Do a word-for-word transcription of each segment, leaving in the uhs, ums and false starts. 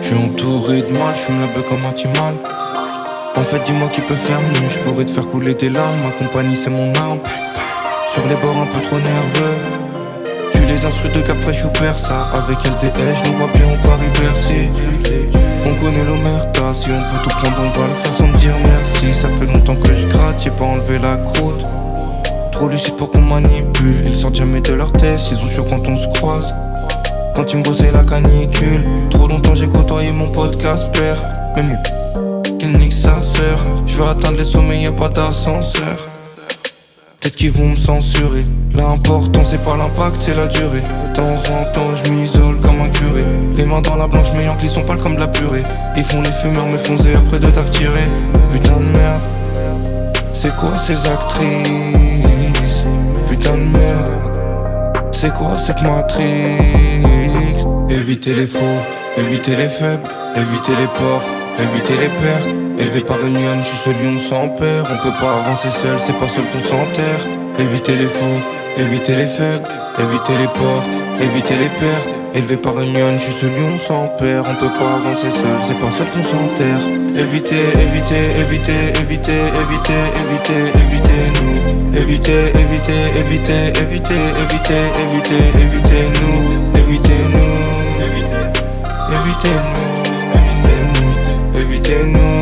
Je suis entouré de mal, je fume la beuh comme un timal. En fait dis-moi qui peut faire mieux, je pourrais te faire couler tes larmes. Ma compagnie c'est mon arme. Sur les bords un peu trop nerveux, tu les instrus de Cap Fraîche ou Persa. Avec L T S, je nous vois bien au Paris-Bercy. On connaît l'omerta, si on peut tout prendre on va le faire sans me dire merci. Ça fait longtemps que je gratte, j'ai pas enlevé la croûte. Trop lucide pour qu'on manipule, ils sortent jamais de leur tête, ils ont chaud quand on se croise. Quand ils me c'est la canicule. Trop longtemps j'ai côtoyé mon pote Casper, mais mieux qu'il nique sa sœur. Je veux atteindre les sommets, y'a pas d'ascenseur. Peut-être qu'ils vont me censurer. L'important c'est pas l'impact, c'est la durée. De temps en temps je m'isole comme un curé. Les mains dans la blanche mais ils sont pâles comme de la purée. Ils font les fumeurs mais font zéro après de taf tiré. Putain de merde, c'est quoi ces actrices? Putain de merde, c'est quoi cette matrix? Évitez les faux, évitez les faibles, évitez les porcs, évitez les pertes. Élevé par une lionne, je suis ce lion sans père. On peut pas avancer seul, c'est pas seul qu'on s'enterre. Évitez les faux, évitez les faibles, évitez les porcs, évitez les pertes. Élevé par une lionne, je suis ce lion sans père. On peut pas avancer seul, c'est pas seul qu'on s'enterre. Évitez, évitez, évitez, évitez, évitez, évitez, évitez-nous. Évitez, évitez, évitez, évitez, évitez, évitez, évitez-nous. Évitez-nous, évitez-nous, évitez-nous,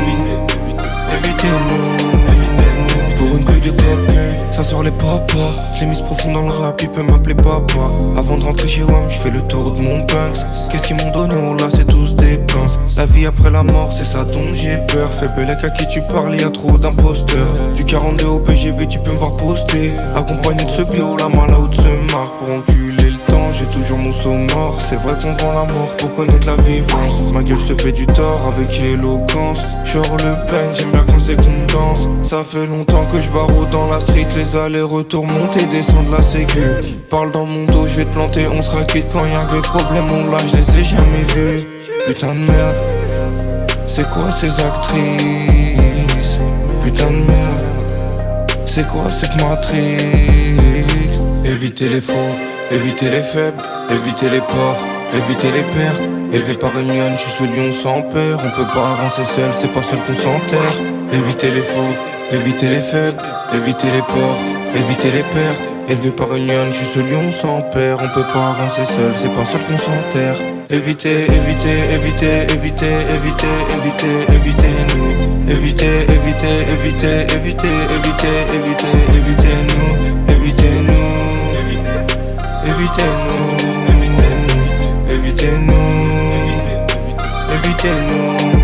évitez-nous. Pour une couille de cocaïne, ça sort les papas. Je l'ai mise profond dans le rap, il peut m'appeler papa. Avant de rentrer chez W A M, je fais le tour de mon punks. Qu'est-ce qu'ils m'ont donné? Oh là, c'est tous des pinces. La vie après la mort, c'est ça dont j'ai peur. Fais belek à qui tu parles, y'a trop d'imposteurs. Du quarante-deux au P G V, tu peux me voir poster. Accompagné de ce bio, la main là où de se marre. Pour enculer le temps, j'ai toujours mon saut mort. C'est vrai qu'on vend la mort pour connaître la vivance. Ma gueule, je te fais du tort avec éloquence. Genre le bang, j'aime bien quand c'est qu'on danse. Ça fait longtemps que je barreau dans la street. Les allers-retours, monter, descendre la sécu. Parle dans mon dos, je vais te planter, on sera quitte. Quand y'avait problème, on l'a, je les ai jamais vus. Putain de merde, c'est quoi ces actrices? Putain de merde, c'est quoi cette matrix? Évitez les faux, évitez les faibles, évitez les porcs, évitez les pertes. Élevé par une lionne, je suis ce lion sans père. On peut pas avancer seul, c'est pas seul qu'on s'enterre. Évitez les faux, évitez les faibles, évitez les porcs, évitez les pertes. Élevé par une lionne, je suis ce lion sans père. On peut pas avancer seul, c'est pas seul qu'on s'enterre. Évitez, évitez, évitez, évitez, évitez, évitez, évitez-nous. Évitez, évitez, évitez, évitez, évitez, évitez, évitez-nous. Évitez-nous, évitez-nous, évitez-nous, évitez-nous.